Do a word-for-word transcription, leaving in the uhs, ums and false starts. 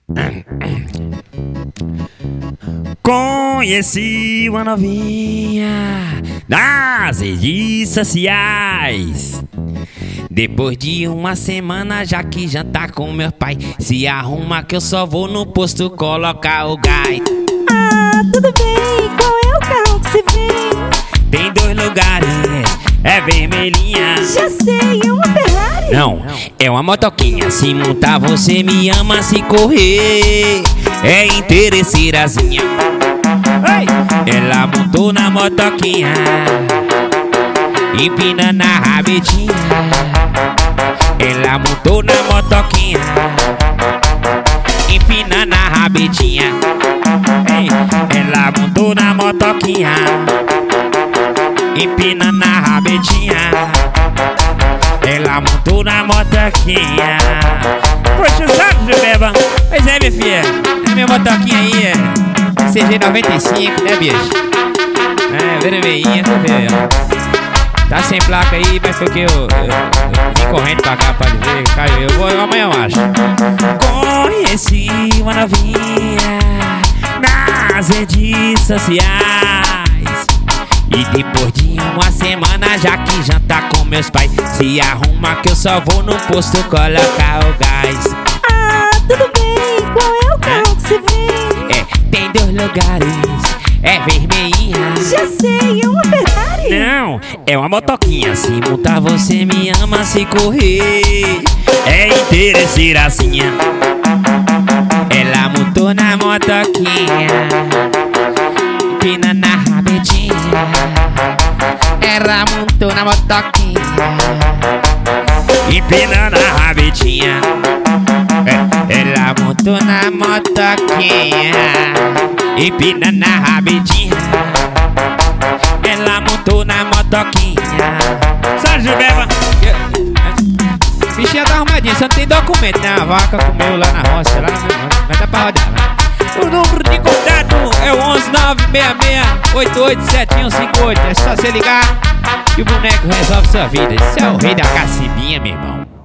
Conheci uma novinha nas redes sociais. Depois de uma semana, já que jantar com meu pai, se arruma que eu só vou no posto colocar o gás. Ah, tudo bem, qual é o carro que você vem? Tem dois lugares, é vermelhinha. Já sei, é uma Ferrari. Não, é uma motoquinha. Se montar você me ama, se correr é interesseirazinha. Ela montou na motoquinha, empina na rabetinha. Ela montou na motoquinha, empina na rabetinha. Ei, ela montou na motoquinha, empina na rabetinha. Ela montou na motoquinha. Poxa, sabe, Jubeba? Pois é, minha filha, a minha motoquinha aí é C G noventa e cinco, né, bicho? É, vermelhinha, tá vendo? Tá sem placa aí, mas foi que eu, eu, eu vim correndo pra cá pra ver, caiu. Eu vou, amanhã eu acho. Conheci uma novinha nas redes sociais. E depois de uma semana, já que jantar com meus pais, se arruma que eu só vou no posto colocar o gás. Ah, tudo bem, qual é o carro que você vem? É, tem dois lugares, é vermelhinha. Já sei, é uma Ferrari. Não, é uma motoquinha. Se montar você me ama, se correr é interesseirazinha. Ela montou na motoquinha, empina na rabetinha. Ela montou na motoquinha, empina na rabetinha. Ela montou na motoquinha, empina na rabetinha. Ela montou na motoquinha. Sérgio Beba, bichinha tá arrumadinha, só não tem documento, né? A vaca comeu lá na roça, lá não, mas dá pra rodar, né? O número de contato é o onze nove seis seis oito oito sete um cinco oito. É só você ligar e o boneco resolve sua vida. Esse é o rei da cacibinha, meu irmão.